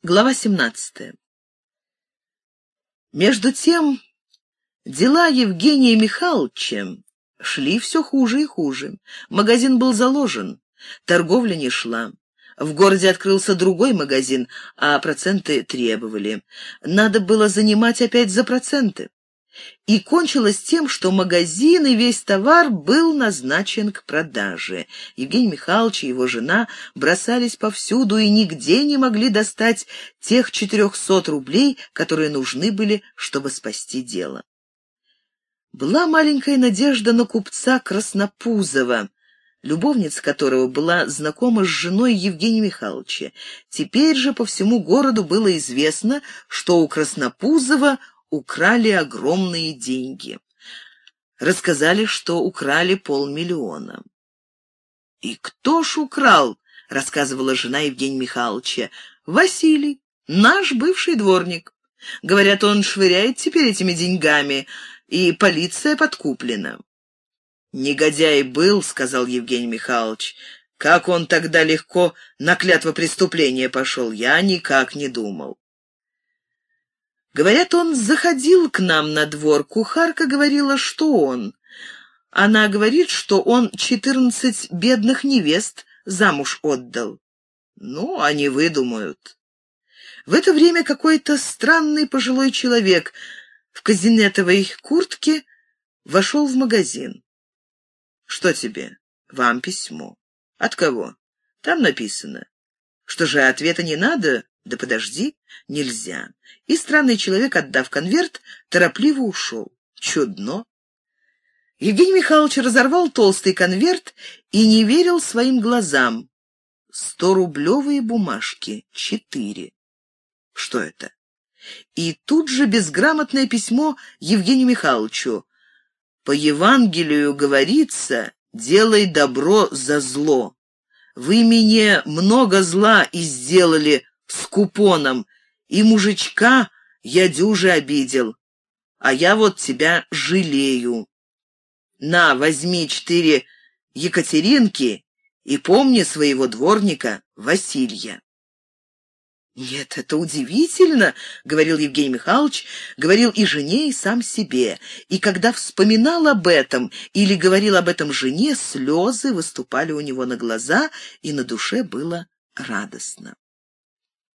Глава 17. Между тем, дела Евгения Михайловича шли все хуже и хуже. Магазин был заложен, торговля не шла. В городе открылся другой магазин, а проценты требовали. Надо было занимать опять за проценты. И кончилось тем, что магазин и весь товар был назначен к продаже. Евгений Михайлович и его жена бросались повсюду и нигде не могли достать тех 400 рублей, которые нужны были, чтобы спасти дело. Была маленькая надежда на купца Краснопузова, любовница которого была знакома с женой Евгения Михайловича. Теперь же по всему городу было известно, что у Краснопузова украли огромные деньги. Рассказали, что украли 500 000. «И кто ж украл?» — рассказывала жена Евгения Михайловича. «Василий, наш бывший дворник. Говорят, он швыряет теперь этими деньгами, и полиция подкуплена». «Негодяй был», — сказал Евгений Михайлович. «Как он тогда легко на клятвопреступление пошел, я никак не думал». Говорят, он заходил к нам на двор. Кухарка говорила, что он. Она говорит, что он 14 бедных невест замуж отдал. Ну, они выдумают. В это время какой-то странный пожилой человек в казинетовой куртке вошел в магазин. «Что тебе?» «Вам письмо». «От кого?» «Там написано». «Что же, ответа не надо?» «Да подожди, нельзя». И странный человек, отдав конверт, торопливо ушел. Чудно. Евгений Михайлович разорвал толстый конверт и не верил своим глазам. 100-рублевые бумажки, 4. Что это? И тут же безграмотное письмо Евгению Михайловичу. «По Евангелию говорится, делай добро за зло. Вы мне много зла и сделали с купоном, и мужичка я дюже обидел, а я вот тебя жалею. На, возьми 4 Екатеринки и помни своего дворника Василья». «Нет, это удивительно», — говорил Евгений Михайлович, говорил и жене, и сам себе. И когда вспоминал об этом или говорил об этом жене, слезы выступали у него на глаза, и на душе было радостно.